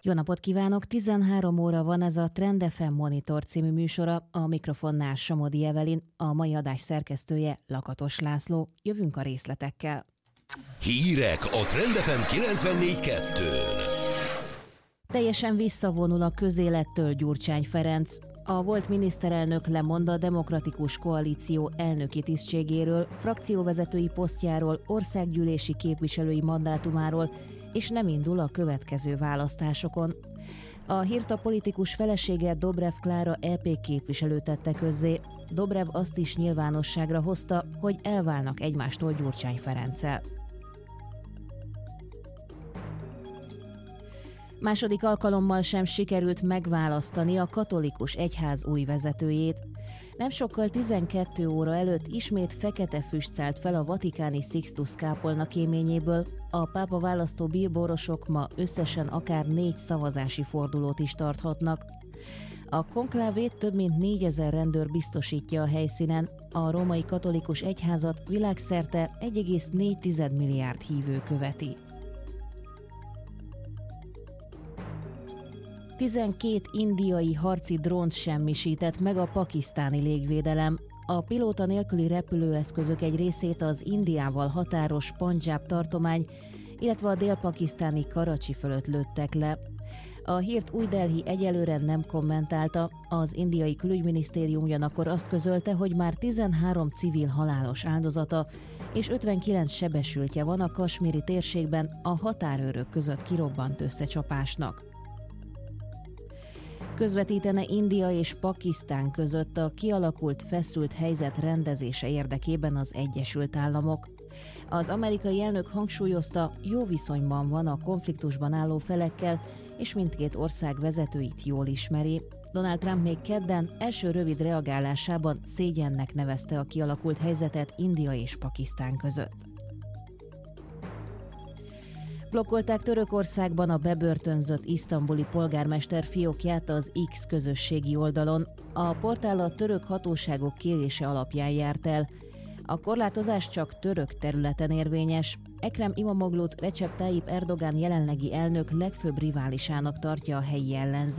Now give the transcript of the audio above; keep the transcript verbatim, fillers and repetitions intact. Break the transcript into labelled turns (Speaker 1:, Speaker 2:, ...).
Speaker 1: Jó napot kívánok! tizenhárom óra van, ez a Trend ef em Monitor című műsora, a mikrofonnál Somodi Evelin, a mai adás szerkesztője Lakatos László. Jövünk a részletekkel.
Speaker 2: Hírek a Trend ef em kilencvennégy kettő.
Speaker 1: Teljesen visszavonul a közélettől Gyurcsány Ferenc. A volt miniszterelnök lemond a Demokratikus Koalíció elnöki tisztségéről, frakcióvezetői posztjáról, országgyűlési képviselői mandátumáról, és nem indul a következő választásokon. A hírt a politikus felesége Dobrev Klára é pé képviselő tette közzé. Dobrev azt is nyilvánosságra hozta, hogy elválnak egymástól Gyurcsány Ferenccel. Második alkalommal sem sikerült megválasztani a katolikus egyház új vezetőjét. Nem sokkal tizenkét óra előtt ismét fekete füst szállt fel a vatikáni Sixtus kápolna kéményéből. A pápa választó bíborosok ma összesen akár négy szavazási fordulót is tarthatnak. A konklávét több mint négyezer rendőr biztosítja a helyszínen. A római katolikus egyházat világszerte egy egész négy milliárd hívő követi. tizenkét indiai harci drónt semmisített meg a pakisztáni légvédelem. A pilóta nélküli repülőeszközök egy részét az Indiával határos Pandzsáb tartomány, illetve a dél-pakisztáni Karacsi fölött lőttek le. A hírt Új Delhi egyelőre nem kommentálta, az indiai külügyminisztérium ugyanakkor azt közölte, hogy már tizenhárom civil halálos áldozata és ötvenkilenc sebesültje van a kasmíri térségben a határőrök között kirobbant összecsapásnak. Közvetítene India és Pakisztán között a kialakult feszült helyzet rendezése érdekében az Egyesült Államok. Az amerikai elnök hangsúlyozta, jó viszonyban van a konfliktusban álló felekkel, és mindkét ország vezetőit jól ismeri. Donald Trump még kedden első rövid reagálásában szégyennek nevezte a kialakult helyzetet India és Pakisztán között. Blokkolták Törökországban a bebörtönzött isztambuli polgármester fiókját az X közösségi oldalon. A portál a török hatóságok kérése alapján járt el. A korlátozás csak török területen érvényes. Ekrem İmamoğlu't Recep Tayyip Erdoğan jelenlegi elnök legfőbb riválisának tartja a helyi ellenzék.